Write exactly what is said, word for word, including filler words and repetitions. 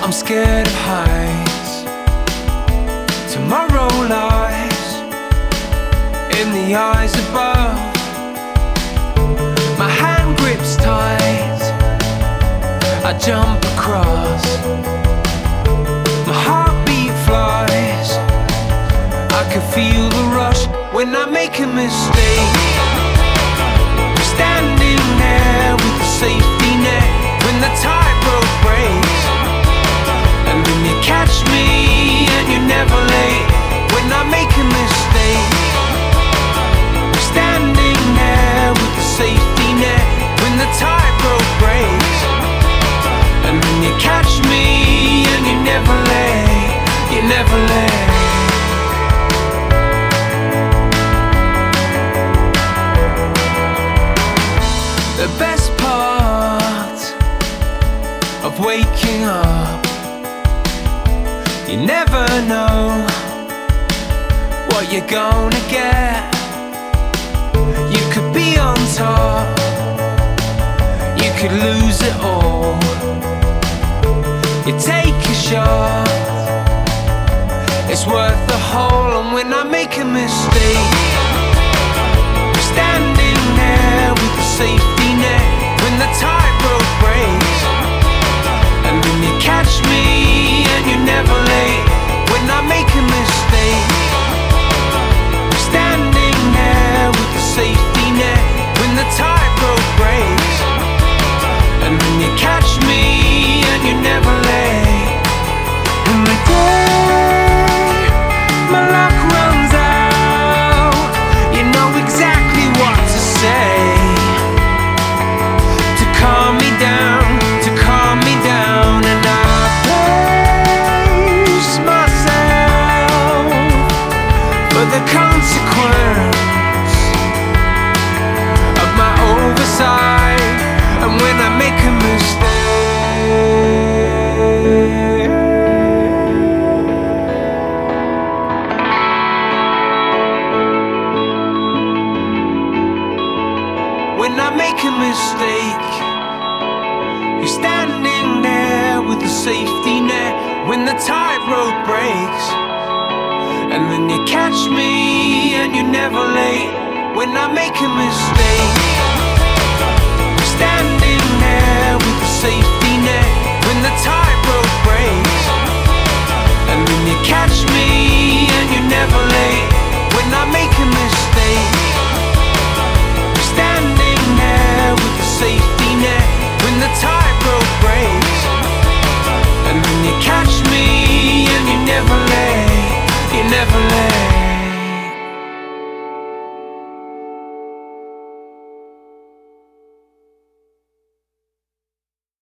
I'm scared of heights. Tomorrow lies in the eyes above. My hand grips tight, I jump across. My heartbeat flies, I can feel the rush when I make a mistake. Standing there with the safety net when the tightrope breaks. And then you catch me and you're never late when I make a mistake. Standing there with the safety net when the tightrope breaks. And then you catch me and you're never late, you're never late. The best part of waking up, you never know what you're gonna get. You could be on top, you could lose it all. You take a shot, it's worth the whole. And when I make a mistake, standing there with the safety net when the tightrope breaks. And then you catch me and you're never late when I make a mistake. Standing there with the safety net when the tightrope breaks. And then you catch me and you're never late. And the day my luck runs out, you know exactly what to say to calm me down, to calm me down. And I brace myself for the consequence of my oversight. And when I make a mistake, when I make a mistake, you're standing there with the safety net when the tightrope breaks. And then you catch me and you're never late when I make a mistake. Standing there with the safety net when the tightrope breaks. And then you catch me and you're never late when I make a mistake. Standing there with the safety net when the tightrope breaks. And then you catch me and you're never late, you're never late.